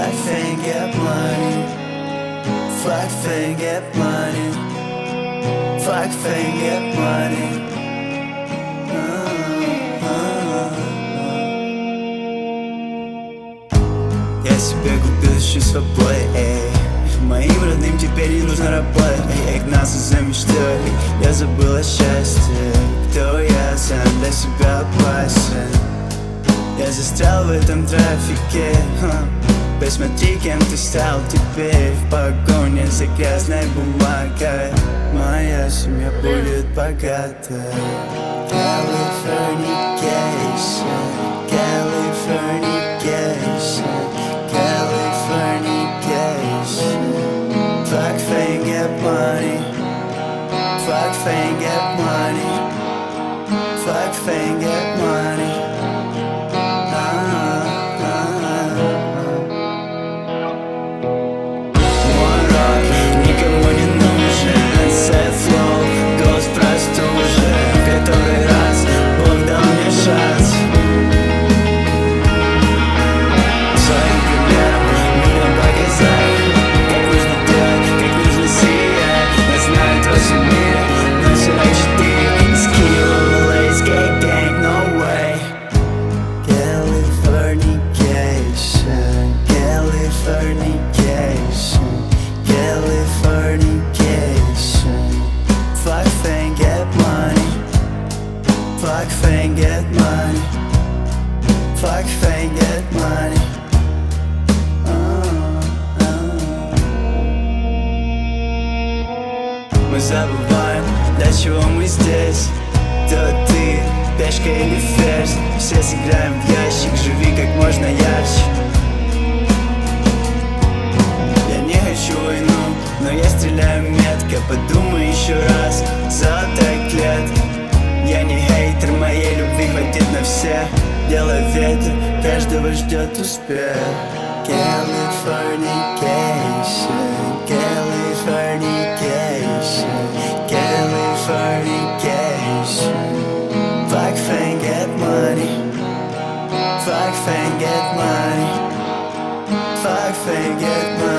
Fuck fame, get money. Fuck fame, get money. Fuck fame, get money. Я себе купил еще свободы, эй. Моим родным теперь не нужно работать, эй. Я гнался за мечтой, я забыл о счастье. Кто я сам для себя опасен. Я застрял в этом трафике, Посмотри, кем ты стал теперь. В погоне за грязной бумагой. Моя семья будет богата. Californication, Californication, Californication. Fuck fame, get money. Fuck fame, get money. Fuck fame, get money. Никому не нужен sad flow, голос простужен. Который раз Бог дал мне шанс своим примером людям показать, как нужно делать, как нужно сиять. Я знаю, кто сумеет, но 44 Skill, let's get gang, no way. Californication, Californication, Californication. Fuck fame, get money. Fuck fame, get money. Fuck fame, get money. Мы забываем, для чего мы здесь. Кто ты, пешка или ферзь? Все сыграем в ящик, живи как можно ярче. Я не хочу войну, но я стреляю метко. Подумай еще раз, золотая клетка. Я не хейтер, моей любви хватит на всех. Делай ветер, каждого ждет успех. Californication, Californication, Californication. Fuck fame, get money. Fuck fame, get money. Fuck fame, get money.